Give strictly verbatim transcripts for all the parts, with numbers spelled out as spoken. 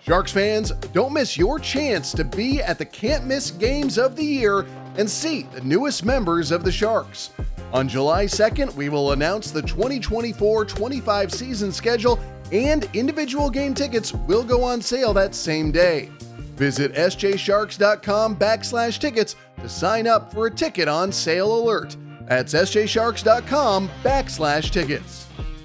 Sharks fans, don't miss your chance to be at the can't miss games of the year and see the newest members of the Sharks. On July second, we will announce the twenty twenty-four twenty-five season schedule, and individual game tickets will go on sale that same day. Visit sjsharks.com backslash tickets to sign up for a ticket on sale alert. That's sjsharks.com backslash tickets.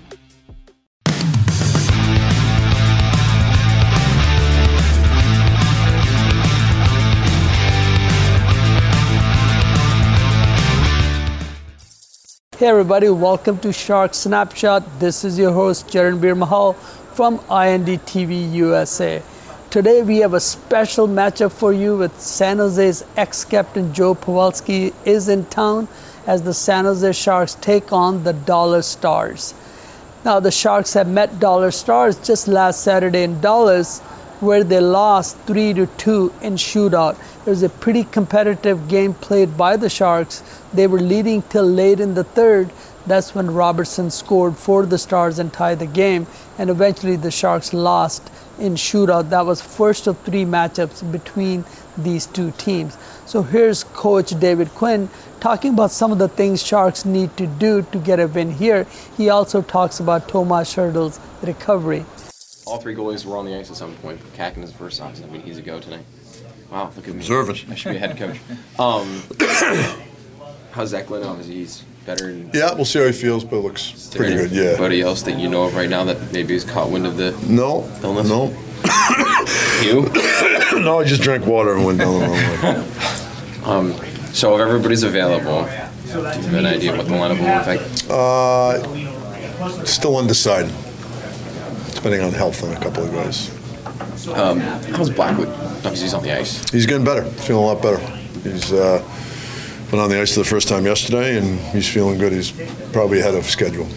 Hey everybody, welcome to Shark Snapshot. This is your host Jaranbir Mahal from I N D T V U S A. Today we have a special matchup for you with San Jose's ex-captain Joe Pavelski is in town as the San Jose Sharks take on the Dallas Stars. Now the Sharks have met Dallas Stars just last Saturday in Dallas, where they lost three to two in shootout. It was a pretty competitive game played by the Sharks. They were leading till late in the third. That's when Robertson scored for the Stars and tied the game. And eventually the Sharks lost in shootout. That was first of three matchups between these two teams. So here's Coach David Quinn talking about some of the things Sharks need to do to get a win here. He also talks about Tomas Hertl's recovery. All three goalies were on the ice at some point. Kakin is first on. I mean, he's a go today. Wow, look at me. Observant. I should be a head coach. Um, how's Zach Lindholm? Is he better? In, yeah, we'll see how he feels, but it looks pretty good, yeah. Anybody else that you know of right now that maybe has caught wind of the no, illness? No. You? No, I just drank water and went down the wrong way. Um, so if everybody's available, do you have an idea what the lineup will look like? Uh, still undecided. Depending on health on a couple of guys. Um, how's Blackwood? Because he's on the ice. He's getting better. Feeling a lot better. He's uh, been on the ice for the first time yesterday, and he's feeling good. He's probably ahead of schedule.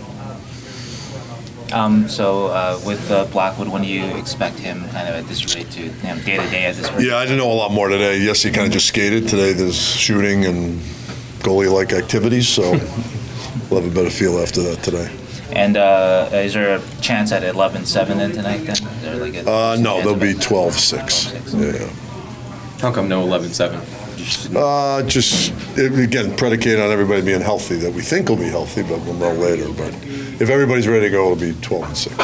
Um, so uh, with uh, Blackwood, when do you expect him kind of at this rate to, you know, day to day at this rate? Yeah, I didn't know a lot more today. Yes, he kind of just skated. Today there's shooting and goalie-like activities, so we'll have a better feel after that today. And uh, is there a chance at eleven seven then tonight then? Is there like a, uh, no, there'll be twelve six. Yeah. How come no eleven seven? Uh, just, it, again, predicated on everybody being healthy, that we think will be healthy, but we'll know later. But if everybody's ready to go, it'll be twelve and six.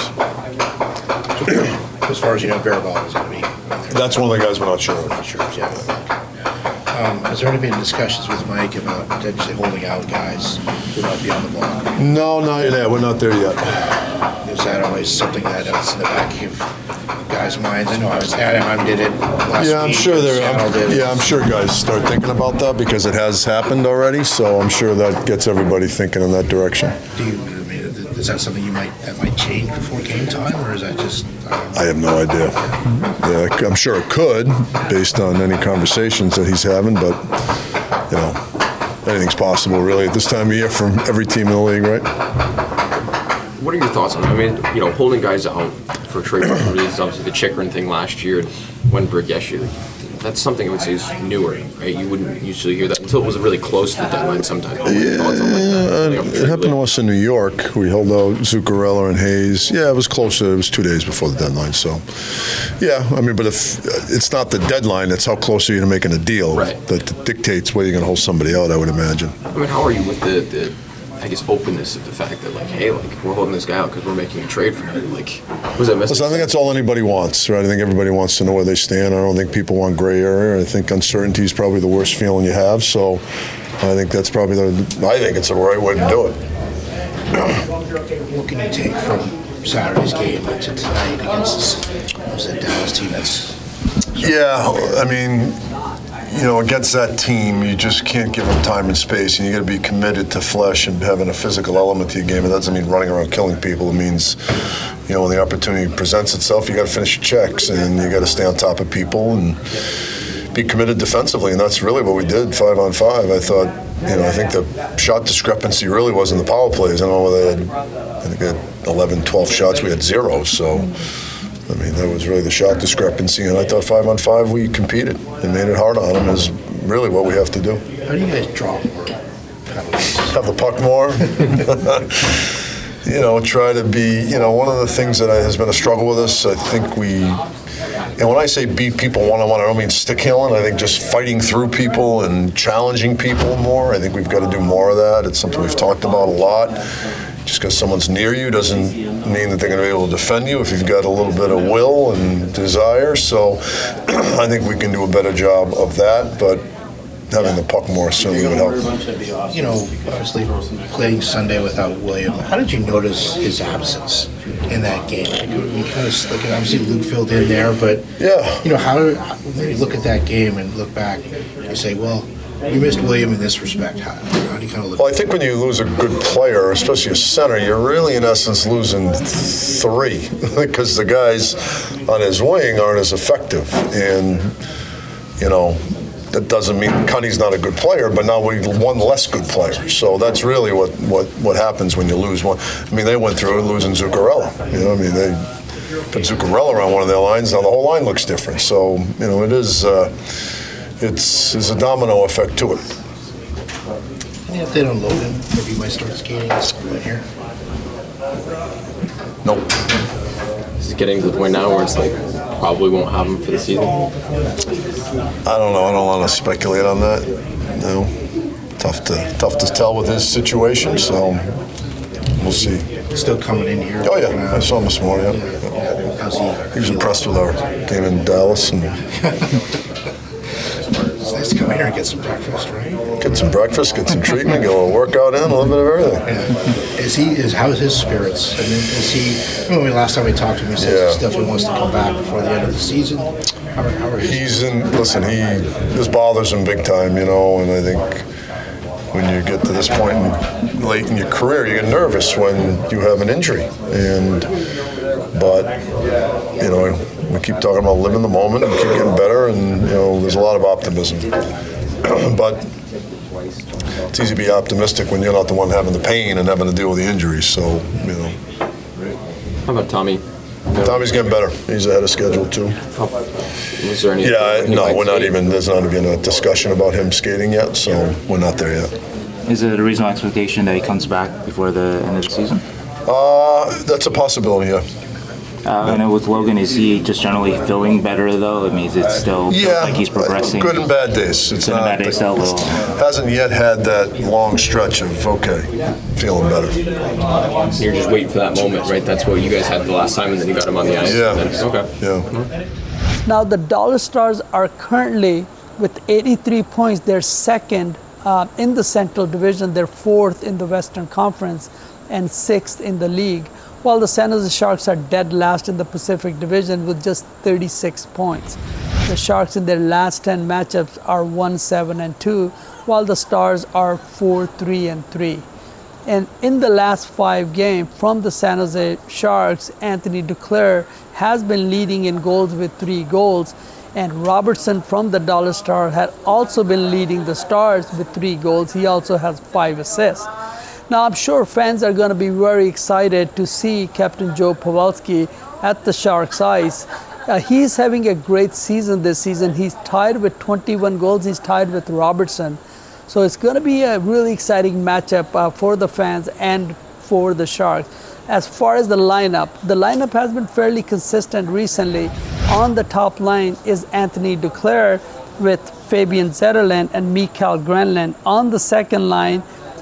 As far as you know, Barabal is going to be. That's one of the guys we're not sure of. Not sure, yeah. Um, has there been discussions with Mike about potentially holding out guys who might be on the block? No, not yet. We're not there yet. Is that always something that is in the back of guys' minds? I know I was Anaheim did it last yeah, I'm week. sure there. I'm, did it. Yeah, I'm sure guys start thinking about that because it has happened already. So I'm sure that gets everybody thinking in that direction. Do you? I mean, is that something you might that might change before game time, or is that just? Um, I have no idea. Yeah, I'm sure it could, based on any conversations that he's having. But you know, anything's possible really at this time of year from every team in the league, right? What are your thoughts on it? I mean, you know, holding guys out for trade opportunities, obviously the Chychrun thing last year and Wenberg yesterday, that's something I would say is newer, right? You wouldn't usually hear that until it was really close to the deadline sometimes. Yeah, like uh, it happened to us in New York. We held out Zuccarello and Hayes. Yeah, it was closer. It was two days before the deadline. So, yeah, I mean, but if it's not the deadline, it's how close are you to making a deal right. that dictates whether you're going to hold somebody out, I would imagine. I mean, how are you with the, the I guess, openness of the fact that, like, hey, like, we're holding this guy out because we're making a trade for him? Like, was that message? Listen, I think that's all anybody wants, right? I think everybody wants to know where they stand. I don't think people want gray area. I think uncertainty is probably the worst feeling you have. So I think that's probably the, I think it's the right way to do it. What can you take from Saturday's game to tonight against was that Dallas team? That's yeah, I mean, you know, against that team, you just can't give them time and space, and you got to be committed to flesh and having a physical element to your game. It doesn't mean running around killing people. It means, you know, when the opportunity presents itself, you got to finish your checks, and you got to stay on top of people and be committed defensively, and that's really what we did, five on five. I thought, you know, I think the shot discrepancy really was in the power plays. I don't know whether they had, I think they had eleven, twelve shots. We had zero, so. I mean, that was really the shot discrepancy, and I thought five on five we competed and made it hard on them is really what we have to do. How do you guys draw more penalties? Have the puck more? you know, try to be, you know, one of the things that has been a struggle with us, I think we, and when I say beat people one-on-one, I don't mean stick handling. I think just fighting through people and challenging people more. I think we've got to do more of that. It's something we've talked about a lot. Just because someone's near you doesn't mean that they're going to be able to defend you if you've got a little bit of will and desire. So I think we can do a better job of that, but having the puck more certainly would help. You know, obviously playing Sunday without William, how did you notice his absence in that game? Like, you kind of like obviously Luke filled in there, but yeah, you know, how, how when you look at that game and look back, you say, well, we missed William in this respect. How, how do you kind of look? Well, I think when you lose a good player, especially a center, you're really in essence losing three because the guys on his wing aren't as effective, and you know. That doesn't mean Cunny's not a good player, but now we one less good player. So that's really what, what, what happens when you lose one. I mean, they went through it losing Zuccarello. You know, I mean, they put Zuccarello on one of their lines. Now the whole line looks different. So you know, it is uh, it's there's a domino effect to it. Any update on Logan? Maybe he might start skating at some point here. Nope. Is it getting to the point now where it's like probably won't have him for the season? I don't know. I don't want to speculate on that. No, tough to tough to tell with his situation. So we'll see. Still coming in here. Oh yeah, I saw him this morning. Yeah. Yeah. How's he? He was impressed with our game in Dallas and It's nice to come here and get some breakfast, right? get some breakfast, get some treatment, get a little workout in, a little bit of everything. Yeah. Is he? Is how's his spirits? I mean, is he? When we last time we talked to him, he said Yeah. he definitely wants to come back before the end of the season. How are, how are his? He's in. Listen, he this bothers him big time, you know, and I think when you get to this point in, late in your career, you get nervous when you have an injury, and but you know we keep talking about living the moment and keep getting better, and you know there's a lot of optimism, but it's easy to be optimistic when you're not the one having the pain and having to deal with the injuries. So you know, How about Tommy? Tommy's getting better. He's ahead of schedule too. Was there any? Yeah, I- any no, like we're not skate? even. There's not even a discussion about him skating yet, so we're not there yet. Is it a reasonable expectation that he comes back before the end of the season? Uh, that's a possibility. Yeah. Uh, I know with Logan, is he just generally feeling better though? I mean, is it still feels Yeah, like he's progressing? good and bad days. It's Good and not, bad days, still a little- hasn't yet had that long stretch of okay, feeling better. You're just waiting for that moment, right? That's what you guys had the last time, and then you got him on the ice. Yeah. And then- okay. Yeah. Now the Dollar Stars are currently with eighty-three points. They're second uh, in the Central Division. They're fourth in the Western Conference and sixth in the league. While the San Jose Sharks are dead last in the Pacific Division with just thirty-six points. The Sharks in their last ten matchups are one seven and two, while the Stars are four three and three. And in the last five games from the San Jose Sharks, Anthony Duclair has been leading in goals with three goals, and Robertson from the Dollar Star had also been leading the Stars with three goals. He also has five assists. Now, I'm sure fans are going to be very excited to see Captain Joe Pavelski at the Sharks ice. Uh, he's having a great season this season. He's tied with twenty-one goals. He's tied with Robertson. So it's going to be a really exciting matchup uh, for the fans and for the Sharks. As far as the lineup, the lineup has been fairly consistent recently. On the top line is Anthony Duclair with Fabian Zetterlund and Mikael Granlund. On the second line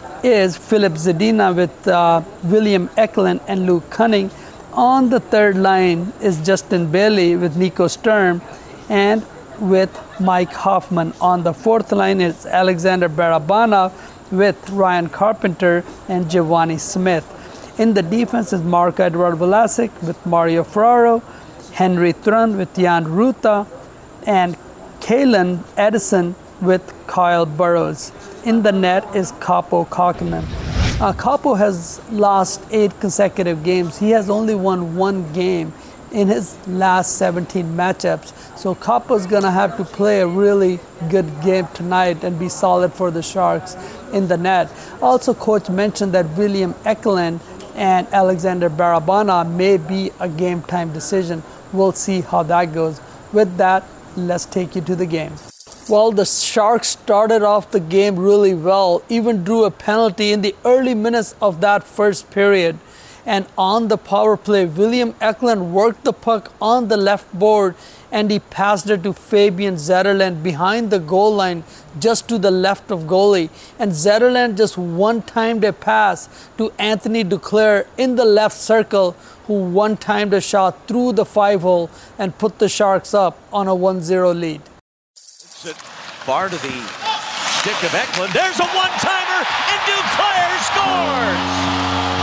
is Philip Zadina with uh, William Eklund and Luke Cunning. On the third line is Justin Bailey with Nico Sturm and with Mike Hoffman. On the fourth line is Alexander Barabanov with Ryan Carpenter and Giovanni Smith. In the defense is Marc-Edouard Vlasic with Mario Ferraro, Henry Thrun with Jan Ruta, and Kalen Edison with Kyle Burrows. In the net is Kaapo Kähkönen. Uh, Kaapo has lost eight consecutive games. He has only won one game in his last seventeen matchups. So Kaapo's gonna have to play a really good game tonight and be solid for the Sharks in the net. Also, coach mentioned that William Eklund and Alexander Barabanov may be a game time decision. We'll see how that goes. With that, let's take you to the game. Well, the Sharks started off the game really well, even drew a penalty in the early minutes of that first period. And on the power play, William Eklund worked the puck on the left board and he passed it to Fabian Zetterlund behind the goal line, just to the left of goalie. And Zetterlund just one-timed a pass to Anthony Duclair in the left circle, who one-timed a shot through the five-hole and put the Sharks up on a one zero lead. It's it far to the stick of Eklund. There's a one-timer, and Duclair scores!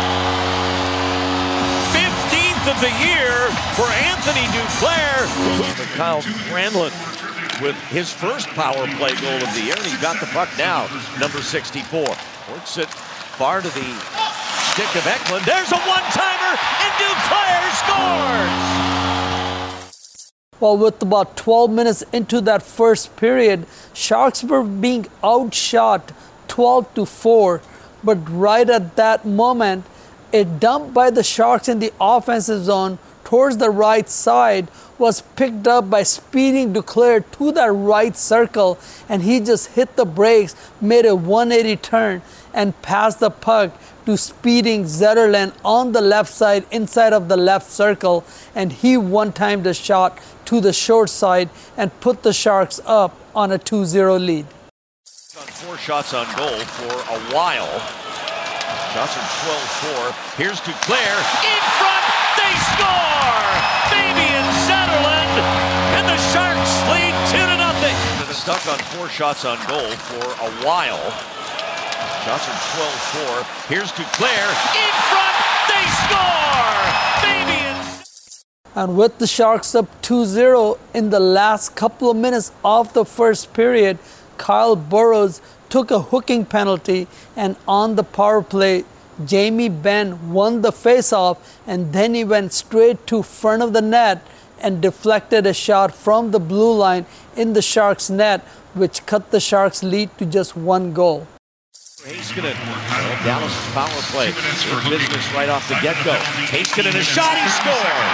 Of the year for Anthony Duclair. Kyle Granlund with his first power play goal of the year, and he's got the puck now, number sixty-four. Works it far to the stick of Eklund. There's a one-timer, and Duclair scores! Well, with about twelve minutes into that first period, Sharks were being outshot twelve to four, but right at that moment, a dump by the Sharks in the offensive zone towards the right side was picked up by speeding Duclair to that right circle, and he just hit the brakes, made a one eighty turn, and passed the puck to speeding Zetterlund on the left side inside of the left circle, and he one-timed a shot to the short side and put the Sharks up on a two zero lead. On four shots on goal for a while. Shots are twelve four. Here's Duclair. In front, they score! Fabian Zetterlund, and the Sharks lead two to nothing. Stuck on four shots on goal for a while. Shots are twelve four. Here's Duclair. In front, they score! Fabian. And with the Sharks up two zero in the last couple of minutes of the first period, Kyle Burroughs took a hooking penalty, and on the power play, Jamie Benn won the faceoff, and then he went straight to front of the net and deflected a shot from the blue line in the Sharks' net, which cut the Sharks' lead to just one goal. Heiskanen, well, Dallas' power play, in business right off the get-go. Heiskanen, a shot, he scores!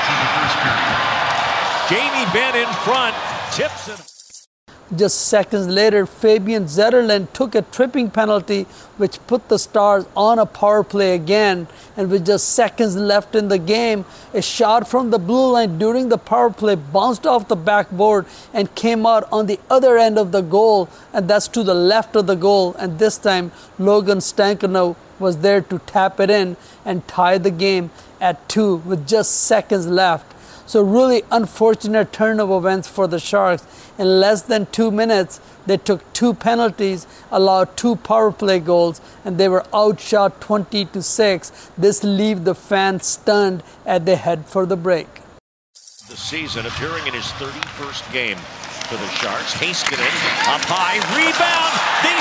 Jamie Benn in front, tips it. Just seconds later, Fabian Zetterlund took a tripping penalty, which put the Stars on a power play again. And with just seconds left in the game, a shot from the blue line during the power play bounced off the backboard and came out on the other end of the goal, and that's to the left of the goal. And this time, Logan Stankono was there to tap it in and tie the game at two with just seconds left. So really unfortunate turn of events for the Sharks. In less than two minutes, they took two penalties, allowed two power play goals, and they were outshot twenty to six. This leaves the fans stunned as they head for the break. The season appearing in his thirty-first game for the Sharks. Heiskanen up high, rebound, they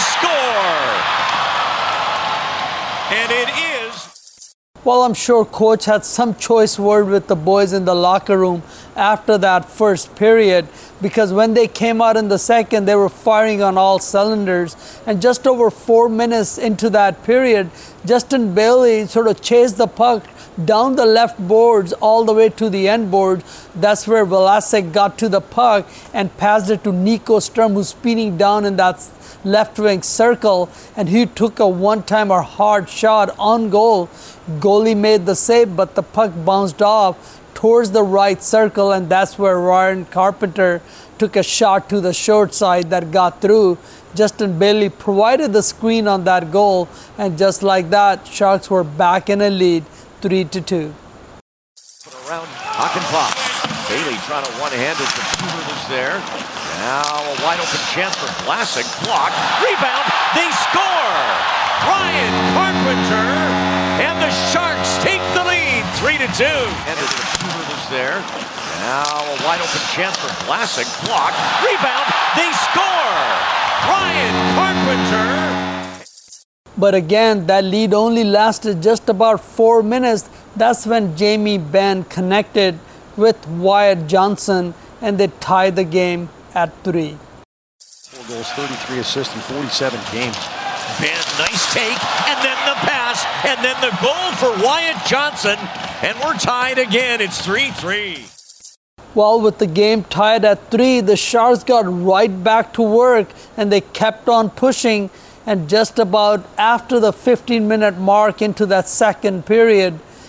score! And it is... Well, I'm sure coach had some choice word with the boys in the locker room after that first period, because when they came out in the second, they were firing on all cylinders. And just over four minutes into that period, Justin Bailey sort of chased the puck down the left boards all the way to the end board. That's where Vlasic got to the puck and passed it to Nico Sturm, who's speeding down in that left wing circle, and he took a one-timer hard shot on goal. Goalie made the save, but the puck bounced off towards the right circle, and that's where Ryan Carpenter took a shot to the short side that got through. Justin Bailey provided the screen on that goal, and just like that, Sharks were back in a lead, three to two. Around Hakanpää. Bailey trying to one-hand as the shooter was there. Now a wide open chance for Vlasic. Blocked. Rebound. They score! Ryan Carpenter, and the Sharks take the lead, three to two. And as the shooter was there. Now a wide open chance for Vlasic. Blocked. Rebound. They score! Ryan Carpenter. But again, that lead only lasted just about four minutes. That's when Jamie Benn connected with Wyatt Johnson, and they tied the game at three. Four goals, thirty-three assists in forty-seven games. Benn, nice take, and then the pass, and then the goal for Wyatt Johnson, and we're tied again. It's three three. Well, with the game tied at three, the Sharks got right back to work, and they kept on pushing. And just about after the fifteen minute mark into that second period,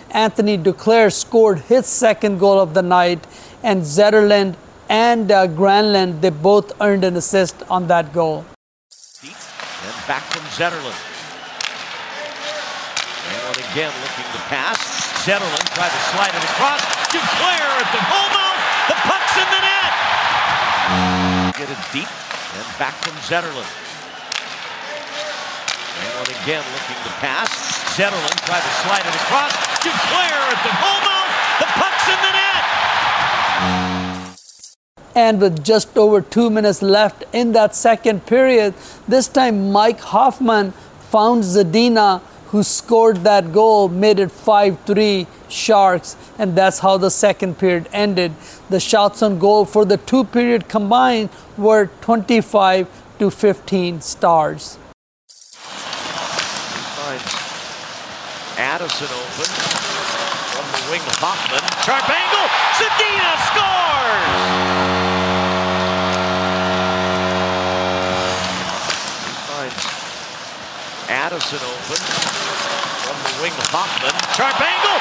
Anthony Duclair scored his second goal of the night, and Zetterlund and uh, Granlund, they both earned an assist on that goal. Deep and back from Zetterlund. And again looking to pass. Zetterlund tried to slide it across. Duclair at the goal mouth. The puck's in the net. Get it deep and back from Zetterlund. And again looking to pass. Zetterlund tried to slide it across. Duclair at the goal mouth. The puck's in the net. And with just over two minutes left in that second period, this time Mike Hoffman found Zadina, who scored that goal, made it five three Sharks, and that's how the second period ended. The shots on goal for the two period combined were twenty-five to fifteen Stars. Addison open from the wing. Hoffman, sharp angle. Zadina scores. Addison open from the wing. Hoffman, sharp angle.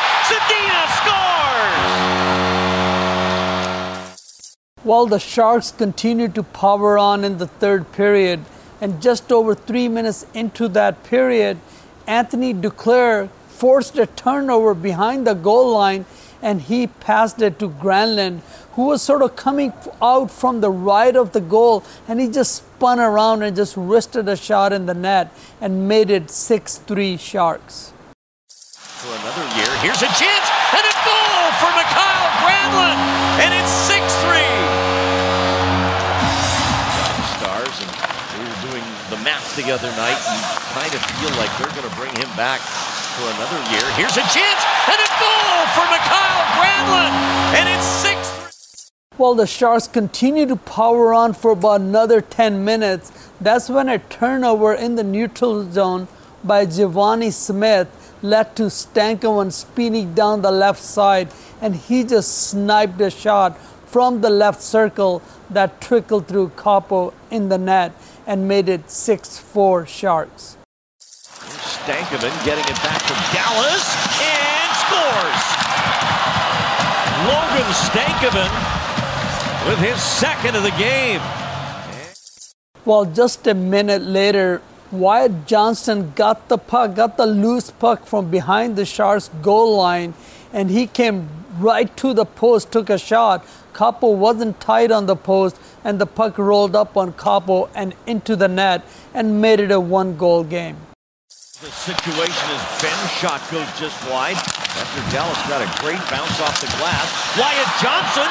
Zadina scores. While the Sharks continued to power on in the third period, and just over three minutes into that period, Anthony Duclair forced a turnover behind the goal line, and he passed it to Granlund, who was sort of coming out from the right of the goal, and he just spun around and just wristed a shot in the net and made it six three Sharks. For another year, here's a chance, and a goal for Mikael Granlund, and it's six three. Stars, and we were doing the math the other night, you kind of feel like they're going to bring him back for another year. Here's a chance, and a goal for Mikael Granlund, and it's six three. While the Sharks continue to power on for about another ten minutes, that's when a turnover in the neutral zone by Giovanni Smith led to Stankoven speeding down the left side, and he just sniped a shot from the left circle that trickled through Capo in the net and made it six four Sharks. Stankoven getting it back from Dallas and scores. Logan Stankoven with his second of the game. Well, just a minute later, Wyatt Johnston got the puck, got the loose puck from behind the Sharks' goal line, and he came right to the post, took a shot. Capo wasn't tight on the post, and the puck rolled up on Capo and into the net and made it a one-goal game. The situation is Ben's shot goes just wide after Dallas got a great bounce off the glass. Wyatt Johnston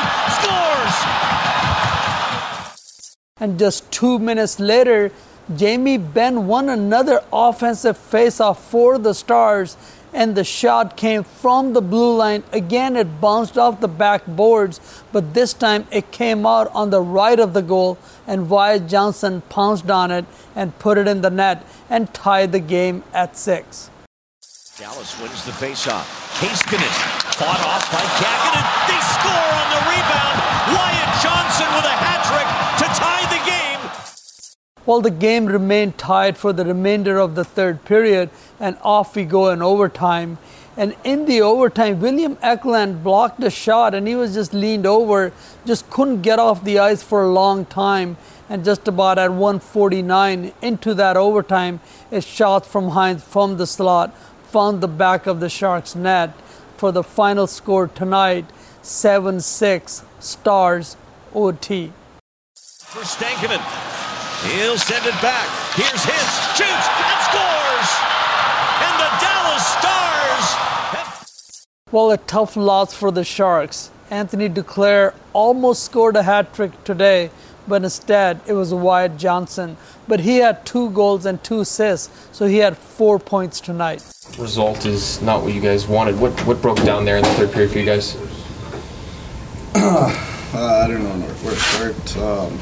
scores! And just two minutes later, Jamie Benn won another offensive faceoff for the Stars, and the shot came from the blue line. Again, it bounced off the backboards, but this time it came out on the right of the goal, and Wyatt Johnston pounced on it and put it in the net and tied the game at six. Dallas wins the faceoff. Heiskanen fought off by Kähkönen. They score on the rebound. Wyatt Johnston with a hat trick to tie the game. Well, the game remained tied for the remainder of the third period, and off we go in overtime. And in the overtime, William Eklund blocked a shot, and he was just leaned over, just couldn't get off the ice for a long time. And just about at one forty-nine into that overtime, a shot from Hines from the slot found the back of the Sharks' net for the final score tonight, seven six Stars O T. For Stankoven. He'll send it back. Here's Hintz. Shoots and scores! And the Dallas Stars have... Well, a tough loss for the Sharks. Anthony Duclair almost scored a hat trick today, but instead it was Wyatt Johnston. But he had two goals and two assists, so he had four points tonight. Result is not what you guys wanted. What what broke down there in the third period for you guys? uh, I don't know where to start. Um,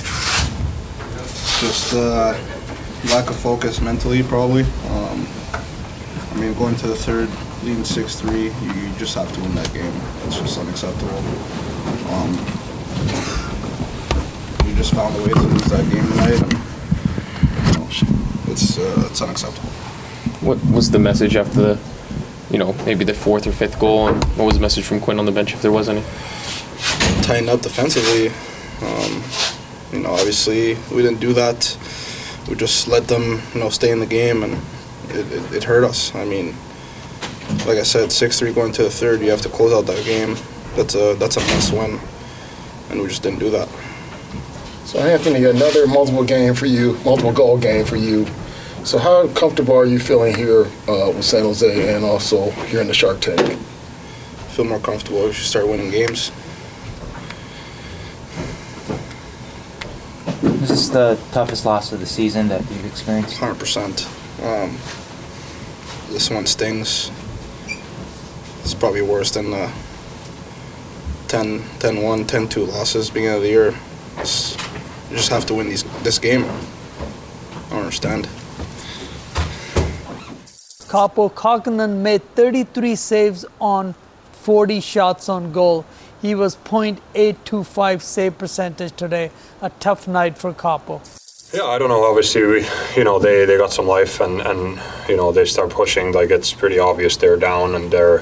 just uh, lack of focus mentally, probably. Um, I mean, going to the third, leading six three, you, you just have to win that game. It's just unacceptable. Um, we just found a way to lose that game tonight, and you know, it's uh, it's unacceptable. What was the message after the you know, maybe the fourth or fifth goal, and what was the message from Quinn on the bench if there was any? Tighten up defensively. Um, you know, obviously we didn't do that. We just let them, you know, stay in the game, and it, it, it hurt us. I mean, like I said, six three going to the third, you have to close out that game. That's a that's a must win, and we just didn't do that. So Anthony, another multiple game for you, multiple goal game for you. So how comfortable are you feeling here uh, with San Jose and also here in the Shark Tank? I feel more comfortable if you start winning games. Is this the toughest loss of the season that you've experienced? one hundred percent. Um, this one stings. It's probably worse than the ten one, ten two losses beginning of the year. It's, you just have to win these, this game. I don't understand. Kaapo Kähkönen made thirty-three saves on forty shots on goal. He was point eight two five save percentage today. A tough night for Kaapo. Yeah, I don't know. Obviously, we, you know, they, they got some life, and, and you know, they start pushing. Like, it's pretty obvious they're down, and their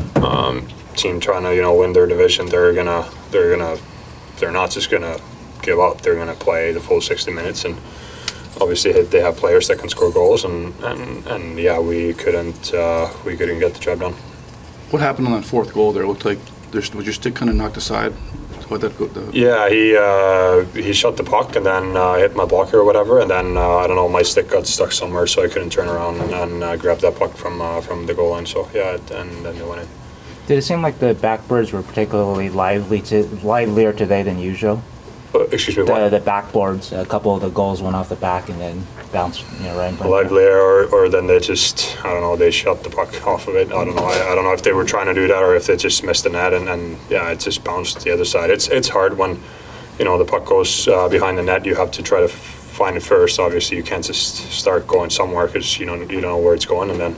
um, team trying to, you know, win their division. They're gonna they're gonna they're not just gonna give up. They're gonna play the full sixty minutes, and obviously they have players that can score goals, and and, and yeah, we couldn't uh, we couldn't get the job done. What happened on that fourth goal there? It looked like there's, was your stick kind of knocked aside? What that go, the yeah, he uh, he shot the puck and then uh, hit my blocker or whatever, and then uh, I don't know, my stick got stuck somewhere, so I couldn't turn around and, and uh, grab that puck from uh, from the goal line. So yeah, and then they went in. Did it seem like the backboards were particularly lively to, livelier today than usual? Uh, excuse me, the, what? The backboards, a couple of the goals went off the back and then bounced, you know, right in front. Livelier, or, or then they just, I don't know, they shot the puck off of it. I don't know. I, I don't know if they were trying to do that or if they just missed the net, and, and yeah, it just bounced the other side. It's it's hard when, you know, the puck goes uh, behind the net. You have to try to f- find it first. Obviously, you can't just start going somewhere because you don't you don't know where it's going, and then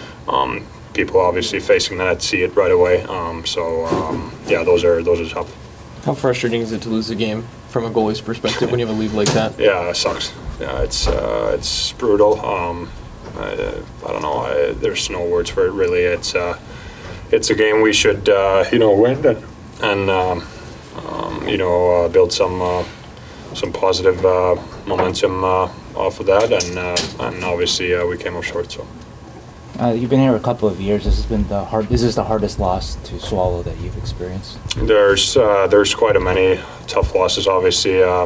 um, people obviously facing the net see it right away. Um, so um, yeah, those are those are tough. How frustrating is it to lose a game from a goalie's perspective when you have a lead like that? Yeah, it sucks. Yeah, it's uh, it's brutal. Um, I, I don't know. I, there's no words for it really. It's uh, it's a game we should uh, you know win and, and um, um, you know uh, build some uh, some positive uh, momentum uh, off of that, and uh, and obviously uh, we came up short. So. Uh, you've been here a couple of years. This has been the hard. This is the hardest loss to swallow that you've experienced. There's uh, there's quite a many tough losses, obviously, uh,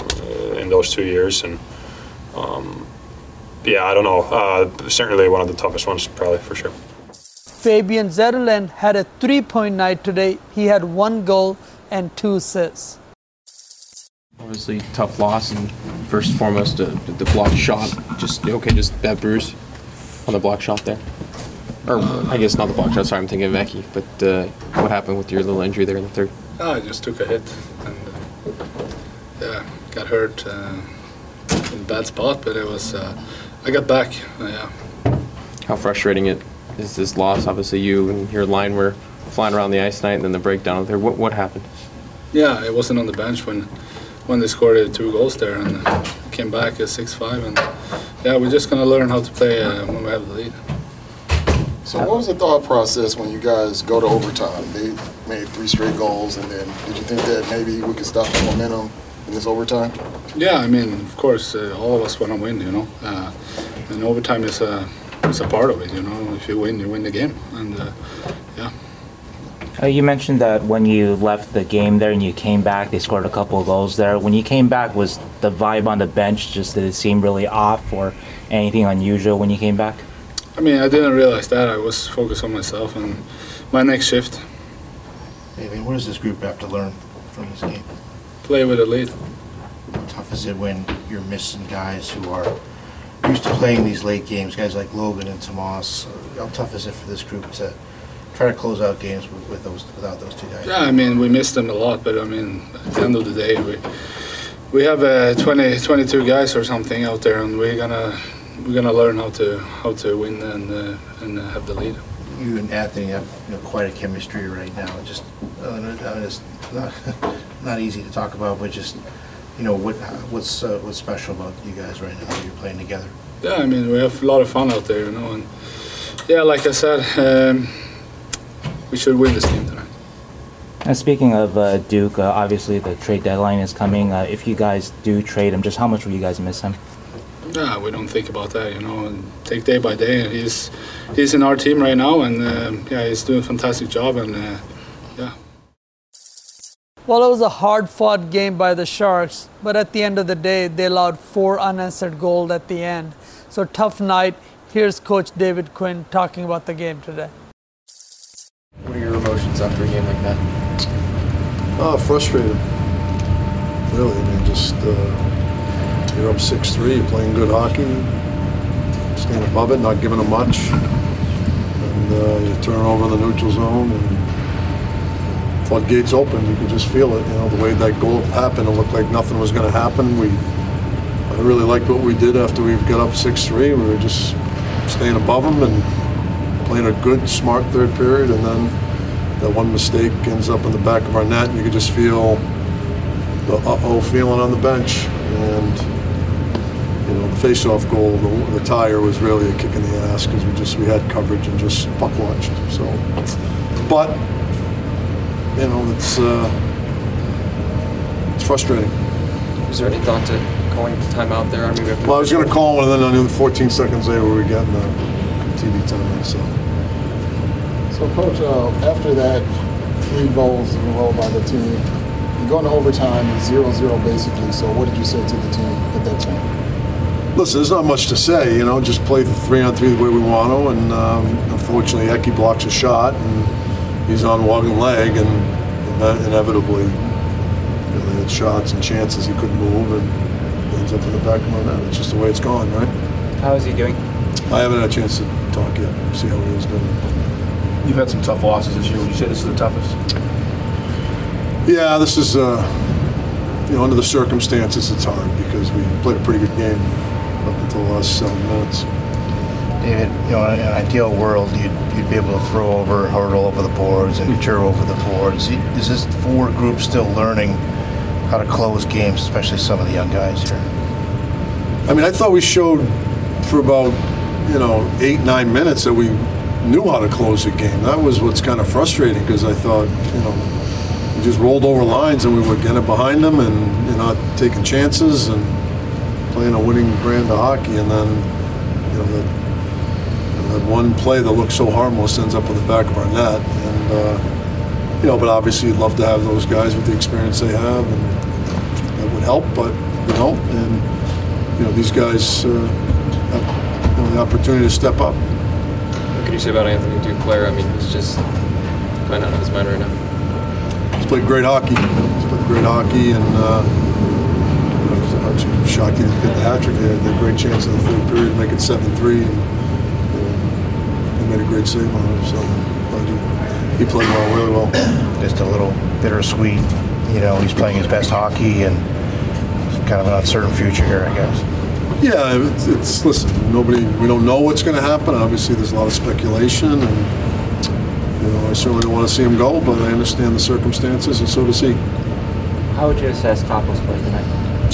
in those two years, and um, yeah, I don't know. Uh, certainly one of the toughest ones, probably for sure. Fabian Zetterlund had a three-point night today. He had one goal and two assists. Obviously, tough loss, and first and foremost, uh, the blocked shot. Just okay, just that bruise on the block shot there. Or I guess not the block shot. Sorry, I'm thinking of Eki. But uh, what happened with your little injury there in the third? Oh, I just took a hit and uh, yeah, got hurt uh, in a bad spot. But it was uh, I got back. Uh, yeah. How frustrating it is this loss? Obviously, you and your line were flying around the ice tonight, and then the breakdown there. What what happened? Yeah, I wasn't on the bench when when they scored two goals there, and uh, came back at six five, and yeah, we're just gonna learn how to play uh, when we have the lead. So what was the thought process when you guys go to overtime? They made three straight goals, and then did you think that maybe we could stop the momentum in this overtime? Yeah, I mean, of course, uh, all of us want to win, you know, uh, and overtime is a is a part of it, you know. If you win, you win the game, and uh, yeah. Uh, you mentioned that when you left the game there and you came back, they scored a couple of goals there. When you came back, was the vibe on the bench just did it seem really off or anything unusual when you came back? I mean, I didn't realize that. I was focused on myself and my next shift. I mean, what does this group have to learn from this game? Play with a lead. How tough is it when you're missing guys who are used to playing these late games, guys like Logan and Tomas? How tough is it for this group to try to close out games with, with those without those two guys? Yeah, I mean, we missed them a lot, but I mean, at the end of the day, we we have uh, twenty, twenty-two guys or something out there, and we're gonna we're gonna learn how to how to win and uh, and uh, have the lead. You and Anthony have, you know, quite a chemistry right now. Just uh, I mean, it's not not easy to talk about, but just, you know, what what's uh, what's special about you guys right now? You're playing together. Yeah, I mean, we have a lot of fun out there, you know, and Yeah, like I said, um, we should win this game tonight. And speaking of uh, Duke, uh, obviously the trade deadline is coming. Uh, if you guys do trade him, just how much will you guys miss him? Yeah, we don't think about that, you know, and take day by day. He's he's in our team right now, and um, yeah, he's doing a fantastic job, and uh, yeah. Well, it was a hard-fought game by the Sharks, but at the end of the day, they allowed four unanswered goals at the end. So tough night. Here's Coach David Quinn talking about the game today. What are your emotions after a game like that? Uh, frustrated. Really, I mean, just uh, you're up six three, you're playing good hockey, staying above it, not giving them much, and uh, you turn over in the neutral zone, and floodgates open. You could just feel it. You know, the way that goal happened, it looked like nothing was going to happen. We, I really liked what we did after we got up six three. We were just staying above them and playing a good, smart third period, and then that one mistake ends up in the back of our net, and you could just feel the uh-oh feeling on the bench. And you know, the face-off goal, the, the tire was really a kick in the ass because we just we had coverage and just puck watched. So, but you know, it's uh, it's frustrating. Was there any thought to calling timeout there? I mean, we have to well, I was going to call one, and then I knew fourteen seconds later we were getting the T V timeout. So. So, Coach, uh, after that, three goals in a row by the team, you go into overtime, it's zero zero basically. So what did you say to the team at that point? Listen, there's not much to say. You know, just play the three on three the way we want to. And um, unfortunately, Eki blocks a shot, and he's on one leg, and inevitably, you know, they had shots and chances he couldn't move, and it ends up in the back of my net. It's just the way it's gone, right? How is he doing? I haven't had a chance to talk yet. See how he is doing. You've had some tough losses this year. Would you say this is the toughest? Yeah, this is, uh, you know, under the circumstances, it's hard because we played a pretty good game up until the last seven minutes. David, you know, in an ideal world, you'd, you'd be able to throw over, hurdle over the boards, and mature over the boards. Is this forward group still learning how to close games, especially some of the young guys here? I mean, I thought we showed for about, you know, eight, nine minutes that we knew how to close a game. That was what's kind of frustrating because I thought, you know, we just rolled over lines and we were getting behind them and you know, not taking chances and playing a winning brand of hockey. And then, you know, that, that one play that looked so harmless ends up in the back of our net. And, uh, you know, but obviously you'd love to have those guys with the experience they have, and that would help, but, you know, and, you know, these guys uh, have you know, the opportunity to step up. What can you say about Anthony Duclair? I mean, he's just kind of out of his mind right now. He's played great hockey. He's played great hockey, and uh, I was shocked he didn't get the hat trick. They had a great chance in the third period to make it seven three, and uh, he made a great save on it. So uh, he, he played well, really well. Just a little bittersweet. You know, he's playing his best hockey, and it's kind of an uncertain future here, I guess. Yeah, it's, it's listen. Nobody, we don't know what's going to happen. Obviously, there's a lot of speculation, and you know, I certainly don't want to see him go, but I understand the circumstances, and so does he. How would you assess Capo's play tonight?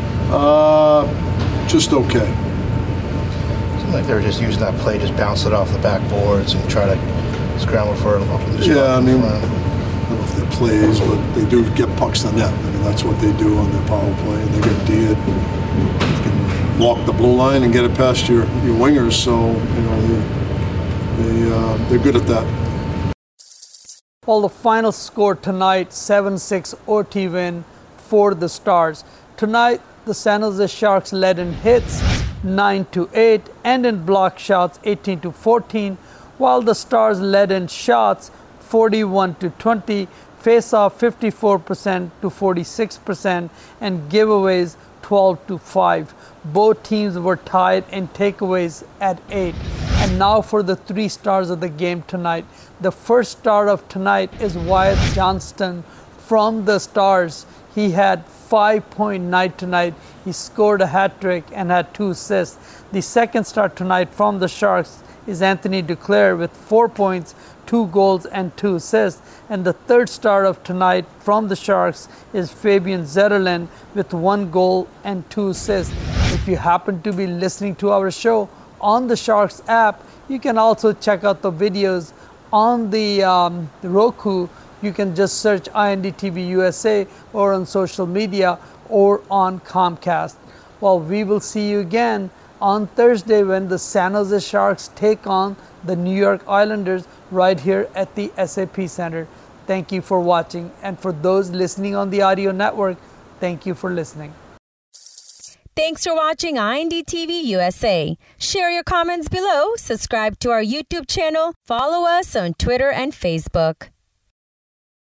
Uh, just okay. Seemed like they were just using that play, just bounce it off the backboards and try to scramble for it. Yeah, I mean, I don't know if they plays, but they do get pucks to net. I mean, that's what they do on their power play, and they get D-ed. They can walk the blue line and get it past your, your wingers, so, you know, they, they, uh, they're good at that. Well, the final score tonight, seven six O T win for the Stars. Tonight, the San Jose Sharks led in hits nine to eight and in block shots eighteen to fourteen, while the Stars led in shots forty-one to twenty, face-off fifty-four percent to forty-six percent, and giveaways twelve to five. Both teams were tied in takeaways at eight. And now for the three stars of the game tonight. The first star of tonight is Wyatt Johnston from the Stars. He had five-point night tonight. He scored a hat trick and had two assists. The second star tonight from the Sharks is Anthony Duclair with four points, two goals, and two assists. And the third star of tonight from the Sharks is Fabian Zetterlund with one goal and two assists. If you happen to be listening to our show on the Sharks app, You can also check out the videos on the um, Roku. You can just search I N D T V U S A or on social media or on Comcast. Well, we will see you again on Thursday when the San Jose Sharks take on the New York Islanders right here at the S A P Center. Thank you for watching, and for those listening on the audio network, thank you for listening. Thanks for watching I N D T V U S A. Share your comments below, subscribe to our YouTube channel, follow us on Twitter and Facebook.